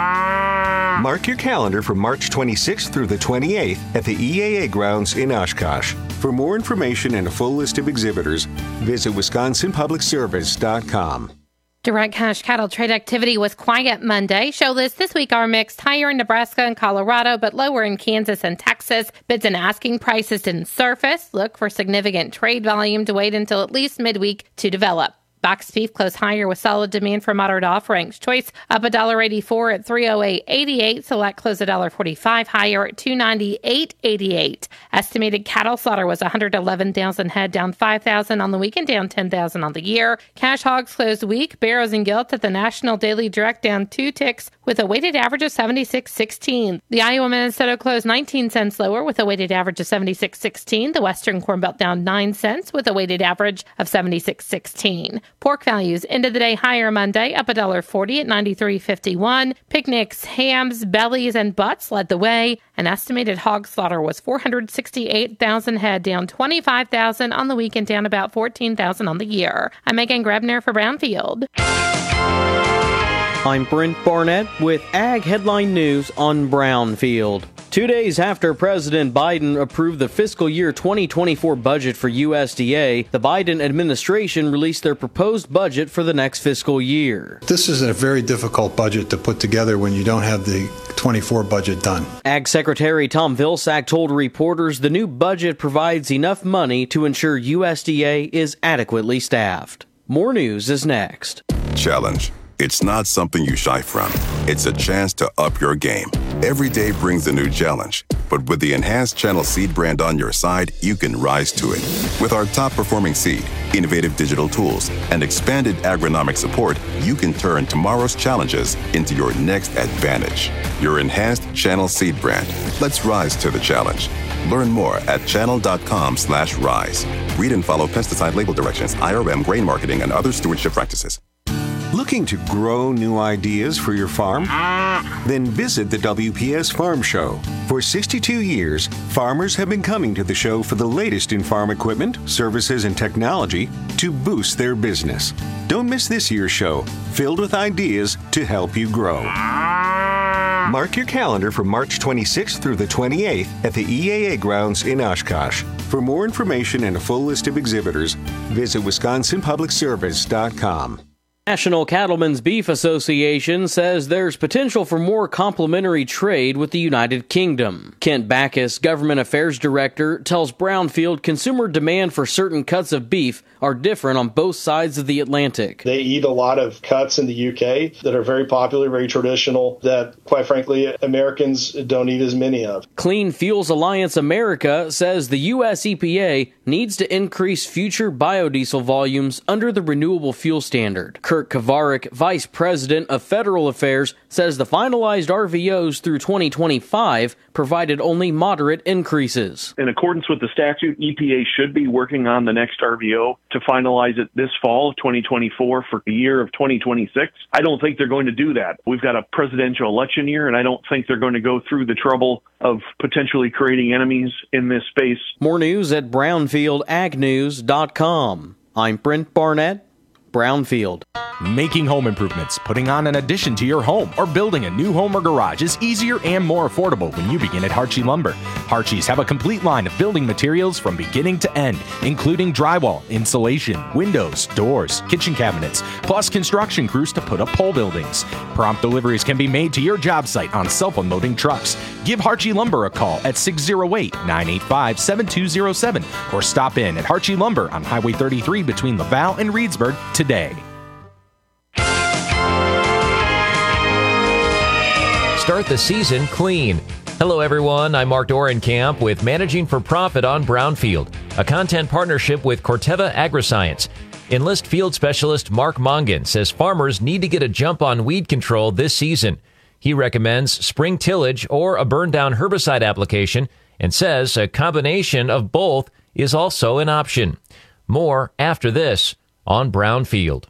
Mark your calendar for March 26th through the 28th at the EAA grounds in Oshkosh. For more information and a full list of exhibitors, visit WisconsinPublicService.com. Direct cash cattle trade activity was quiet Monday. Show lists this week are mixed, higher in Nebraska and Colorado, but lower in Kansas and Texas. Bids and asking prices didn't surface. Look for significant trade volume to wait until at least midweek to develop. Boxed beef closed higher with solid demand for moderate offerings. Choice up $1.84 at $308.88. Select closed $1.45 higher at $298.88. Estimated cattle slaughter was 111,000 head, down 5,000 on the week and down 10,000 on the year. Cash hogs closed weak. Barrows and gilts at the National Daily Direct down 2 ticks with a weighted average of 76.16. The Iowa Minnesota closed 19 cents lower with a weighted average of 76.16. The Western Corn Belt down 9 cents with a weighted average of 76.16. Pork values ended the day higher Monday, up $1.40 at $93.51. Picnics, hams, bellies, and butts led the way. An estimated hog slaughter was 468,000 head, down 25,000 on the week and down about 14,000 on the year. I'm Megan Grebner for Brownfield. I'm Brent Barnett with Ag Headline News on Brownfield. 2 days after President Biden approved the fiscal year 2024 budget for USDA, the Biden administration released their proposed budget for the next fiscal year. This is a very difficult budget to put together when you don't have the 24 budget done. Ag Secretary Tom Vilsack told reporters the new budget provides enough money to ensure USDA is adequately staffed. More news is next. Challenge. It's not something you shy from. It's a chance to up your game. Every day brings a new challenge. But with the enhanced Channel Seed brand on your side, you can rise to it. With our top-performing seed, innovative digital tools, and expanded agronomic support, you can turn tomorrow's challenges into your next advantage. Your enhanced Channel Seed brand. Let's rise to the challenge. Learn more at channel.com/rise. Read and follow pesticide label directions, IRM, grain marketing, and other stewardship practices. Looking to grow new ideas for your farm? Then visit the WPS Farm Show. For 62 years, farmers have been coming to the show for the latest in farm equipment, services, and technology to boost their business. Don't miss this year's show, filled with ideas to help you grow. Mark your calendar for March 26th through the 28th at the EAA grounds in Oshkosh. For more information and a full list of exhibitors, visit WisconsinPublicService.com. National Cattlemen's Beef Association says there's potential for more complementary trade with the United Kingdom. Kent Backus, Government Affairs Director, tells Brownfield consumer demand for certain cuts of beef are different on both sides of the Atlantic. They eat a lot of cuts in the UK that are very popular, very traditional, that, quite frankly, Americans don't eat as many of. Clean Fuels Alliance America says the U.S. EPA needs to increase future biodiesel volumes under the Renewable Fuel Standard. Kirk Kovarik, Vice President of Federal Affairs, says the finalized RVOs through 2025 provided only moderate increases. In accordance with the statute, EPA should be working on the next RVO to finalize it this fall of 2024 for the year of 2026. I don't think they're going to do that. We've got a presidential election year, and I don't think they're going to go through the trouble of potentially creating enemies in this space. More news at brownfieldagnews.com. I'm Brent Barnett, Brownfield. Making home improvements, putting on an addition to your home, or building a new home or garage is easier and more affordable when you begin at Harchie Lumber. Harchies have a complete line of building materials from beginning to end, including drywall, insulation, windows, doors, kitchen cabinets, plus construction crews to put up pole buildings. Prompt deliveries can be made to your job site on self-unloading trucks. Give Harchie Lumber a call at 608-985-7207 or stop in at Harchie Lumber on Highway 33 between Laval and Reedsburg today. Start the season clean. Hello, everyone. I'm Mark Dorenkamp with Managing for Profit on Brownfield, a content partnership with Corteva Agriscience. Enlist field specialist Mark Mongan says farmers need to get a jump on weed control this season. He recommends spring tillage or a burn-down herbicide application and says a combination of both is also an option. More after this on Brownfield.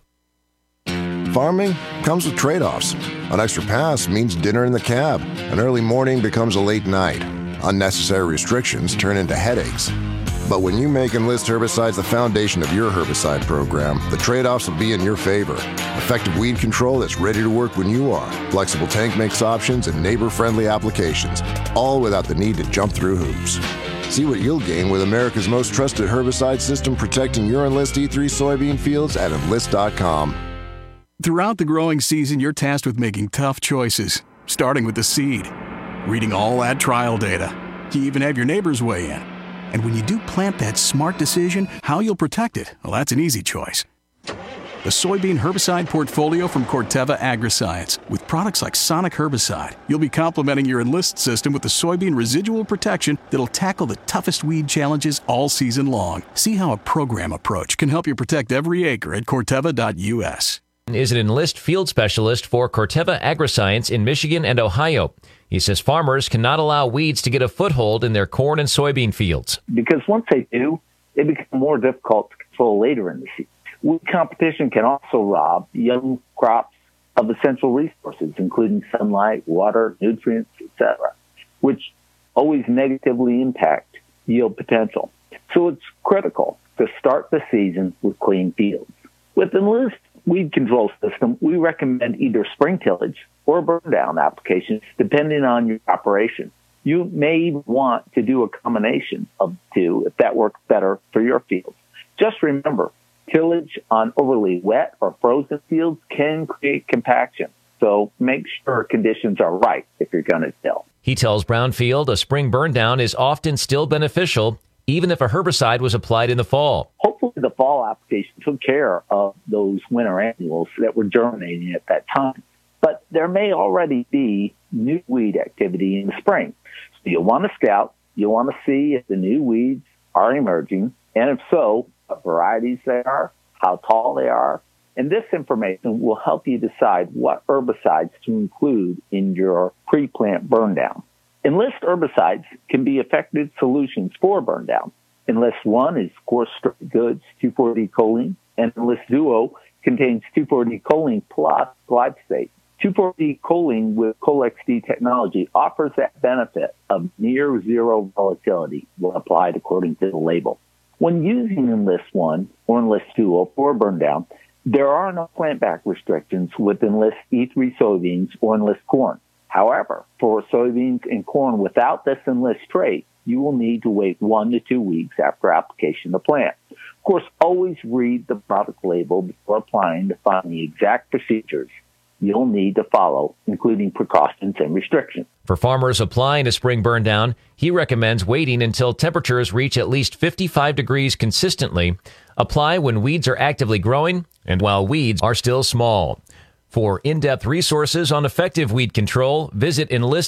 Farming comes with trade-offs. An extra pass means dinner in the cab. An early morning becomes a late night. Unnecessary restrictions turn into headaches. But when you make Enlist herbicides the foundation of your herbicide program, the trade-offs will be in your favor. Effective weed control that's ready to work when you are. Flexible tank mix options and neighbor-friendly applications, all without the need to jump through hoops. See what you'll gain with America's most trusted herbicide system protecting your Enlist E3 soybean fields at Enlist.com. Throughout the growing season, you're tasked with making tough choices, starting with the seed, reading all that trial data. You even have your neighbors weigh in. And when you do plant that smart decision, how you'll protect it, well, that's an easy choice. The soybean herbicide portfolio from Corteva Agriscience. With products like Sonic Herbicide, you'll be complementing your Enlist system with the soybean residual protection that'll tackle the toughest weed challenges all season long. See how a program approach can help you protect every acre at Corteva.us. Is an Enlist field specialist for Corteva Agriscience in Michigan and Ohio. He says farmers cannot allow weeds to get a foothold in their corn and soybean fields. Because once they do, it becomes more difficult to control later in the season. Weed competition can also rob young crops of essential resources, including sunlight, water, nutrients, etc., which always negatively impact yield potential. So it's critical to start the season with clean fields. With Enlist weed control system, we recommend either spring tillage or burn down applications depending on your operation. You may want to do a combination of the two if that works better for your fields. Just remember, tillage on overly wet or frozen fields can create compaction, so make sure conditions are right if you're going to till. He tells Brownfield a spring burn down is often still beneficial, even if a herbicide was applied in the fall. Hopefully the fall application took care of those winter annuals that were germinating at that time. But there may already be new weed activity in the spring. So you'll want to scout, you'll want to see if the new weeds are emerging, and if so, what varieties they are, how tall they are. And this information will help you decide what herbicides to include in your pre-plant burn down. Enlist herbicides can be effective solutions for burn down. Enlist 1 is Course Straight Goods 2,4-D-choline, and Enlist Duo contains 2,4-D-choline plus glyphosate. 2,4-D-choline with Colex-D technology offers that benefit of near zero volatility when applied according to the label. When using Enlist 1 or Enlist Duo for burn down, there are no plant-back restrictions with Enlist E3 soybeans or Enlist corn. However, for soybeans and corn without this Enlist trait, you will need to wait 1 to 2 weeks after application to plant. Of course, always read the product label before applying to find the exact procedures you'll need to follow, including precautions and restrictions. For farmers applying to spring burn down, he recommends waiting until temperatures reach at least 55 degrees consistently. Apply when weeds are actively growing and while weeds are still small. For in-depth resources on effective weed control, visit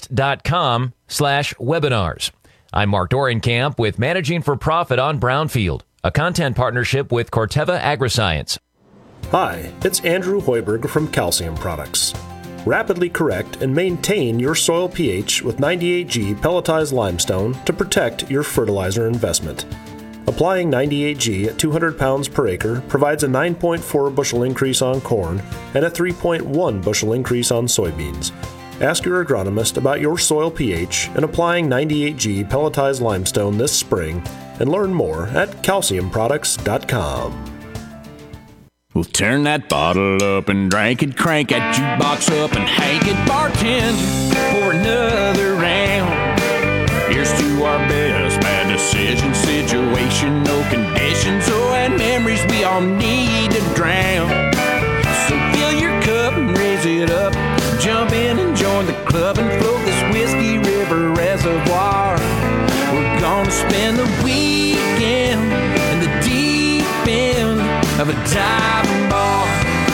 enlist.com/webinars. I'm Mark Dorenkamp with Managing for Profit on Brownfield, a content partnership with Corteva Agriscience. Hi, it's Andrew Hoiberg from Calcium Products. Rapidly correct and maintain your soil pH with 98G pelletized limestone to protect your fertilizer investment. Applying 98G at 200 pounds per acre provides a 9.4 bushel increase on corn and a 3.1 bushel increase on soybeans. Ask your agronomist about your soil pH and applying 98G pelletized limestone this spring, and learn more at calciumproducts.com. Well, turn that bottle up and drink it, crank that jukebox up and hank it, bartender, for another round. Here's to our best bad decision, situational conditions, oh, and memories we all need to drown. So fill your cup and raise it up, jump in and join the club and float this Whiskey River Reservoir. We're gonna spend the weekend in the deep end of a diving bar.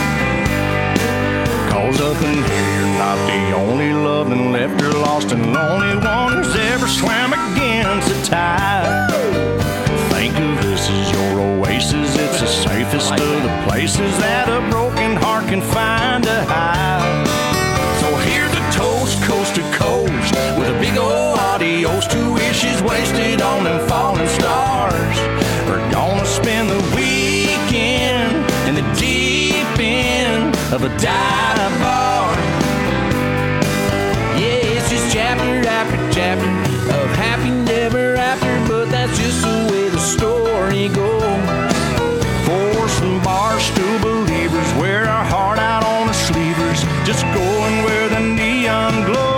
Cause up in here you're not the only loved and left, you're lost and lonely one who's ever swam against the tide. Think of this as your oasis, it's the safest of the places that a broken heart can find a hide. So here's a toast, coast to coast, with a big old adios to wishes wasted on them falling stars. We're gonna spend the weekend in the deep end of a dive bar. Yeah, it's just chapter after chapter of happy never after, but that's just the way the story goes. For some barstool believers, wear our heart out on the sleevers, just going where the neon glows.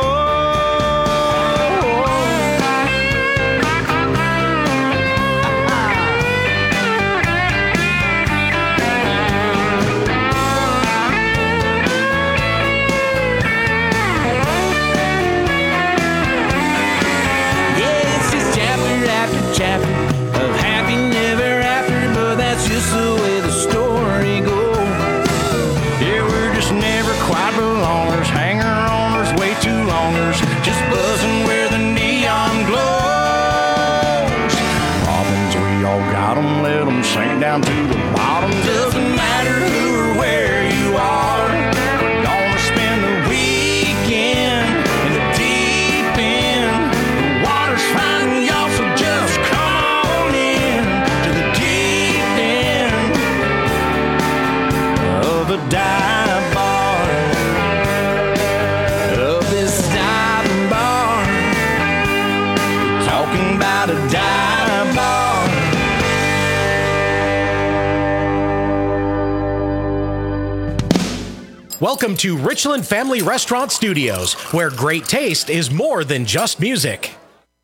Chapter of happy never after, but that's just the way the story goes. Yeah, we're just never quite belongers, hanger-oners, way too longers, just buzzing where the neon glows. Problems, we all got them, let them sink down to the bottom. Doesn't matter who or where you are, we're gonna spend the weekend in the deep end. The water's fine, y'all, so just a dive bar, of this diving bar, talking about a dive bar. Welcome to Richland Family Restaurant Studios, where great taste is more than just music.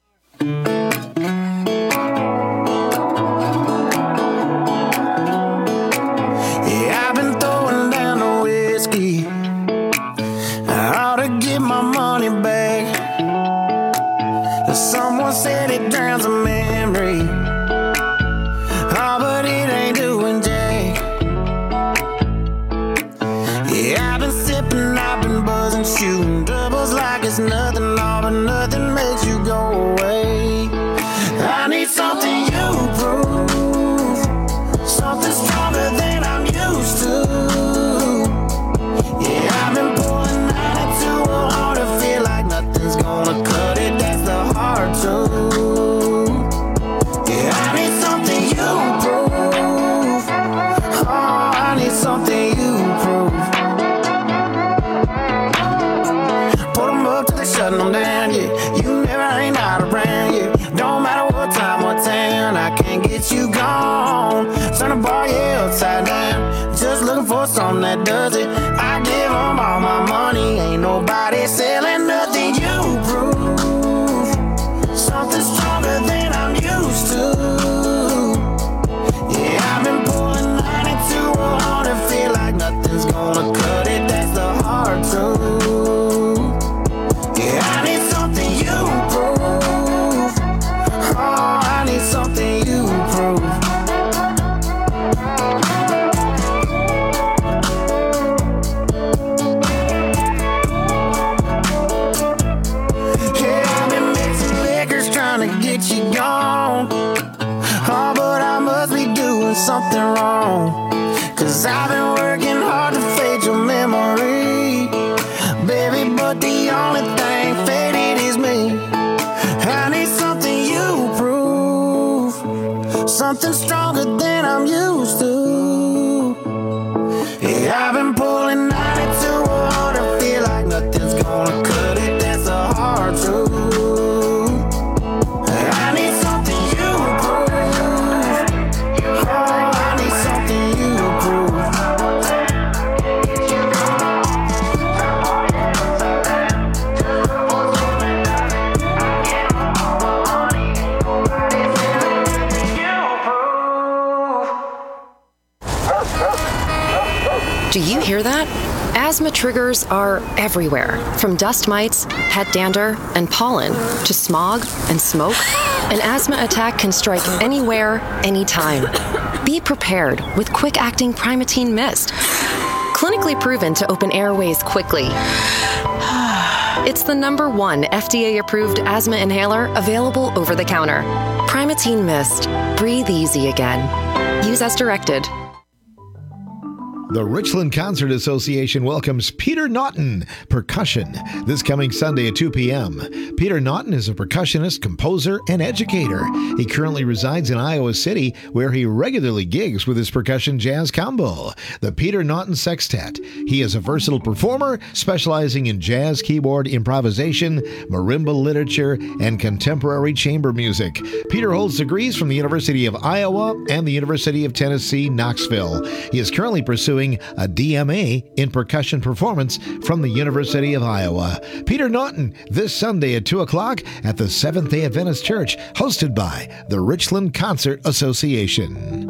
Someone said it drowns a memory. Oh, but it ain't doing jack. Yeah, I've been sipping, I've been buzzing, shooting doubles like it's nothing, all but nothing makes you go away. I need something you prove, something stronger than I'm used to. Yeah, I've been pouring 92 on to feel like nothing's gonna cut it. That's the hard truth. Yeah, I need something you prove. Oh, I need something you prove. Put them up till they shutting them down, yeah. You never ain't out around, yeah. Don't matter what time, what town, I can't get you gone. Turn the bar, yeah, upside down. Just looking for something that does it. I give them all my money. Ain't nobody selling nothing you prove. Something stronger than I'm used to. Yeah, I've been pulling 92 on and feel like nothing's gonna cut it. That's the hard truth. Yeah, I need something you prove. Oh, I need something you prove. but the only thing faded is me. I need something you prove, something stronger than I'm used to. Yeah, I've been pulling 92 water, feel like nothing's gonna cut it, that's a hard truth. I need something you prove, oh, I need something you prove. Do you hear that? Asthma triggers are everywhere, from dust mites, pet dander, and pollen, to smog and smoke. An asthma attack can strike anywhere, anytime. Be prepared with quick-acting Primatene Mist. Clinically proven to open airways quickly. It's the #1 FDA-approved asthma inhaler available over the counter. Primatene Mist. Breathe easy again. Use as directed. The Richland Concert Association welcomes Peter Naughton, percussion, this coming Sunday at 2 p.m. Peter Naughton is a percussionist, composer, and educator. He currently resides in Iowa City, where he regularly gigs with his percussion jazz combo, the Peter Naughton Sextet. He is a versatile performer, specializing in jazz keyboard improvisation, marimba literature, and contemporary chamber music. Peter holds degrees from the University of Iowa and the University of Tennessee, Knoxville. He is currently pursuing a DMA in percussion performance from the University of Iowa. Peter Naughton, this Sunday at 2 o'clock at the Seventh-day Adventist Church, hosted by the Richland Concert Association.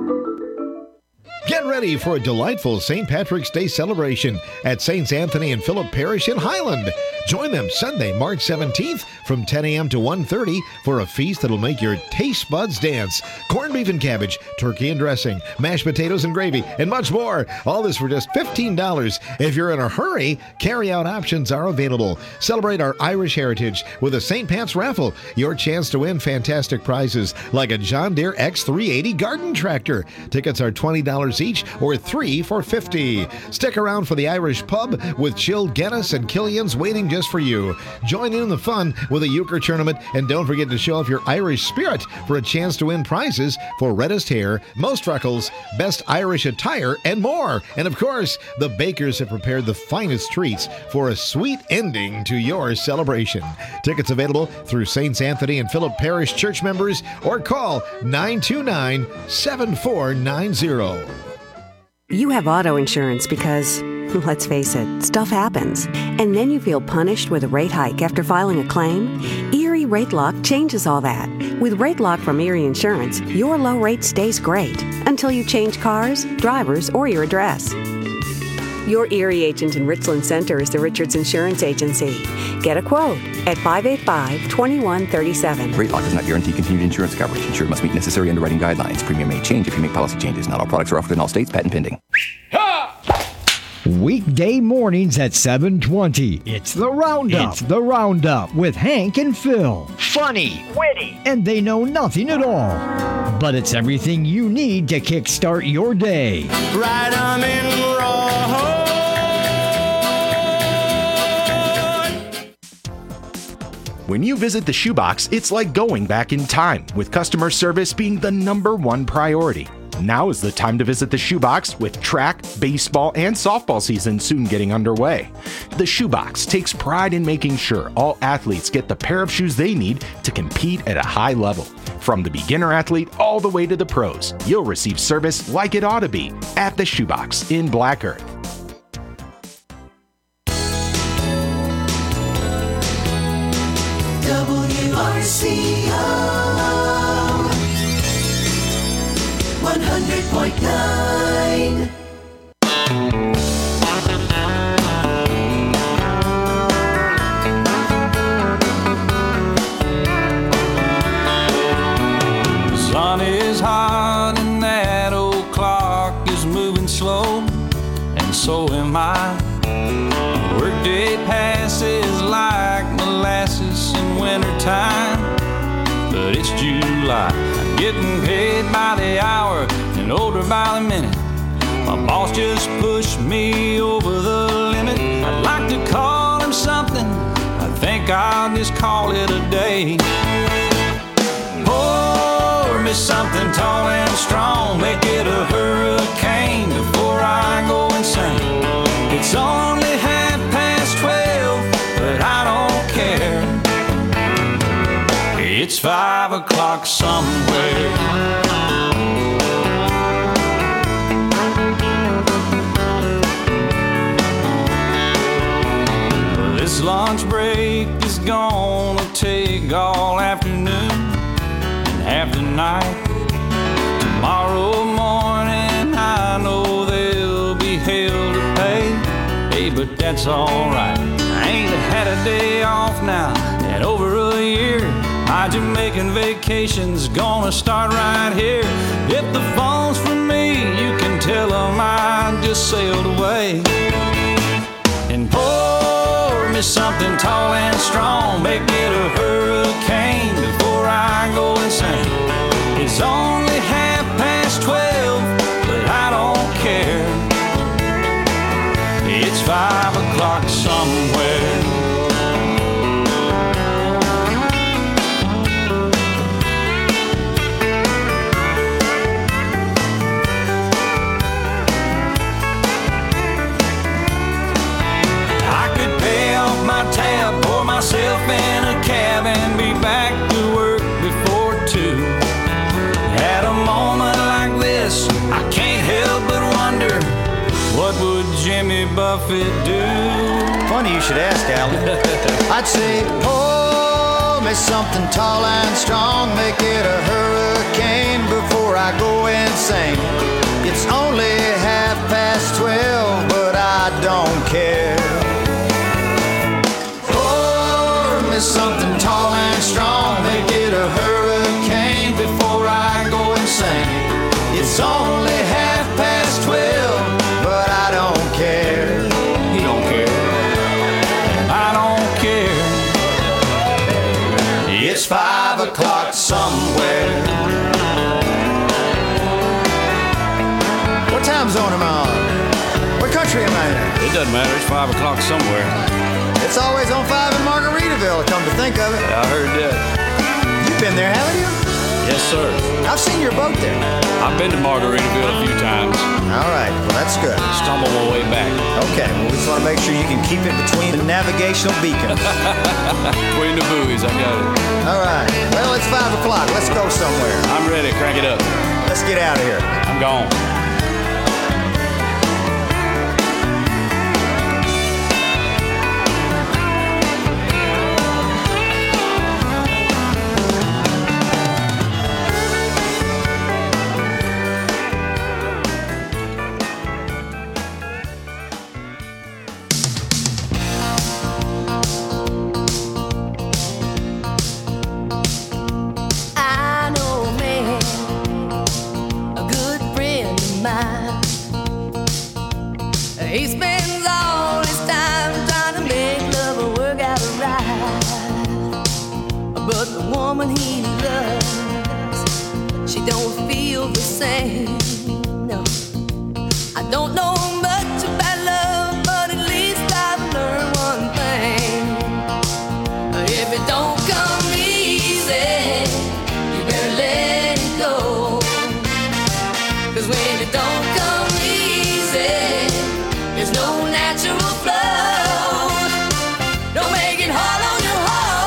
Get ready for a delightful St. Patrick's Day celebration at St. Anthony and Philip Parish in Highland. Join them Sunday, March 17th from 10 a.m. to 1:30 for a feast that'll make your taste buds dance. Corned beef and cabbage, turkey and dressing, mashed potatoes and gravy, and much more. All this for just $15. If you're in a hurry, carry-out options are available. Celebrate our Irish heritage with a St. Pat's raffle. Your chance to win fantastic prizes like a John Deere X380 garden tractor. Tickets are $20 each or 3 for $50. Stick around for the Irish pub with chilled Guinness and Killian's waiting just for you. Join in the fun with a euchre tournament, and don't forget to show off your Irish spirit for a chance to win prizes for reddest hair, most freckles, best Irish attire, and more. And of course, the bakers have prepared the finest treats for a sweet ending to your celebration. Tickets available through St. Anthony and Philip Parish Church members or call 929-7490. You have auto insurance because, let's face it, stuff happens. And then you feel punished with a rate hike after filing a claim? Erie Rate Lock changes all that. With Rate Lock from Erie Insurance, your low rate stays great until you change cars, drivers, or your address. Your Erie agent in Richland Center is the Richards Insurance Agency. Get a quote at 585-2137. Rate Lock does not guarantee continued insurance coverage. Insured must meet necessary underwriting guidelines. Premium may change if you make policy changes. Not all products are offered in all states. Patent pending. Weekday mornings at 7:20. It's the Roundup. It's the Roundup with Hank and Phil. Funny, witty, and they know nothing at all. But it's everything you need to kickstart your day. Right on in roll. When you visit the Shoebox, it's like going back in time, with customer service being the #1 priority. Now is the time to visit the Shoebox, with track, baseball, and softball season soon getting underway. The Shoebox takes pride in making sure all athletes get the pair of shoes they need to compete at a high level. From the beginner athlete all the way to the pros, you'll receive service like it ought to be at the Shoebox in Black Earth. WRCO 100.9. Sun is hot and that old clock is moving slow, and so am I. Workday passes like molasses in wintertime, but it's July. I'm getting paid by the hour and older by the minute. My boss just pushed me over the limit. I'd like to call him son, think I'll just call it a day. Pour me something tall and strong, make it a hurricane before I go insane. It's only 12:30, but I don't care. It's 5 o'clock somewhere. This lunch break is gonna take all afternoon and half the night. Tomorrow morning I know there'll be hell to pay. Hey, but that's alright. I ain't had a day off now in over a year. My Jamaican vacation's gonna start right here. If the phone's for me, you can tell them I just sailed away. And pour me something tall and strong, make it a hurricane before I go insane. It's only 12:30, but I don't care. It's 5 o'clock somewhere. I could pay off my tab, pour myself in a cab, and be back to work before 2. At a moment like this, I can't help but wonder, what would Jimmy Buffett do? Funny you should ask, Alan. I'd say, pour me something tall and strong, make it a hurricane before I go insane. It's only 12:30, but I don't care. Pour me something tall and strong, make it a hurricane before I go insane. It's only 12:30, but I don't care. He don't care. I don't care. It's 5 o'clock somewhere. What time zone am I on? What country am I in? It doesn't matter. It's 5 o'clock somewhere. It's always on 5 in Margaritaville, come to think of it. I heard that. You've been there, haven't you? Yes, sir. I've seen your boat there. I've been to Margaritaville a few times. All right, well, that's good. Stumble my way back. Okay, well, we just want to make sure you can keep it between the navigational beacons. Between the buoys, I got it. All right, well, it's 5 o'clock. Let's go somewhere. I'm ready. Crank it up. Let's get out of here. I'm gone. I know a man, a good friend of mine. He spends all his time trying to make love work out right. But the woman he loves, she don't feel the same. No, I don't know much about love, but at least I've learned one thing. If it don't come easy, you better let it go. 'Cause when it don't come easy, there's no natural flow. Don't make it hard on your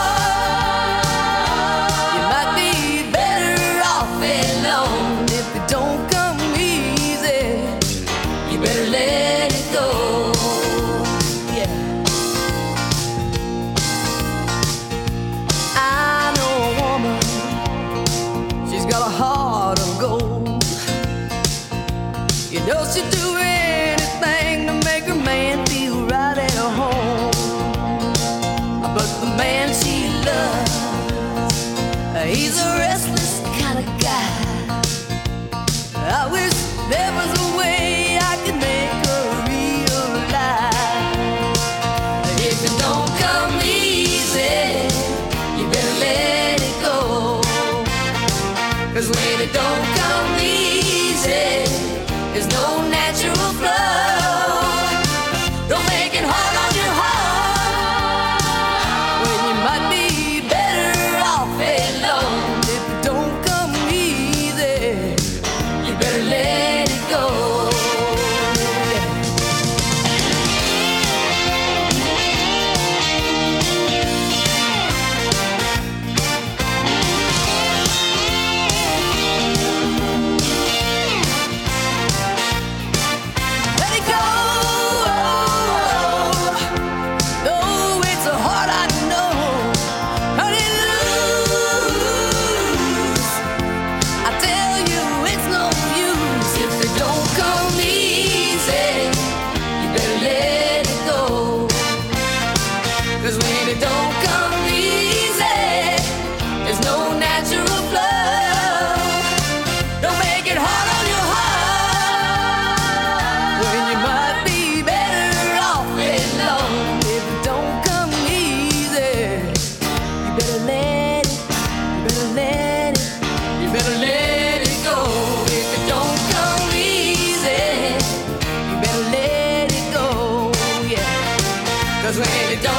heart. You might be better off alone. If it don't come easy, you better let it go. Yeah. I know a woman, she's got a heart of gold. You know she'd do anything to make her man feel right at home. But the man she loves, he's a restless kind of guy. I wish there was a way I could make her realize. If it don't come easy, you better let it go. 'Cause when it don't come easy, there's no natural flow. Don't make it hard on your heart. When you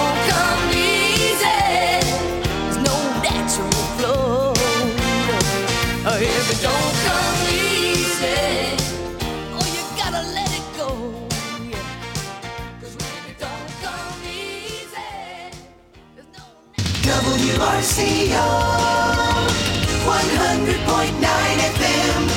don't come easy, there's no natural flow. If it don't come easy, oh, you gotta let it go. Yeah. 'Cause when it don't come easy, there's no WRCO 100.9 FM.